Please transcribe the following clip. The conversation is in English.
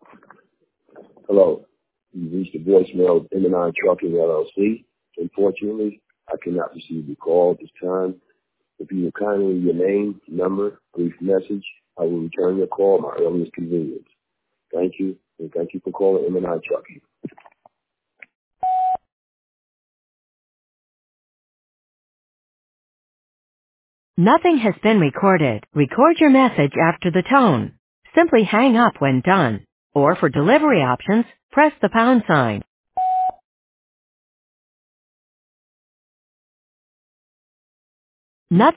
Hello. You reached the voicemail of M&I Trucking LLC. Unfortunately, I cannot receive the call at this time. If you will kindly leave your name, number, brief message, I will return your call at my earliest convenience. Thank you, and thank you for calling M&I Trucking. Nothing has been recorded. Record your message after the tone. Simply hang up when done. Or for delivery options, press the pound sign.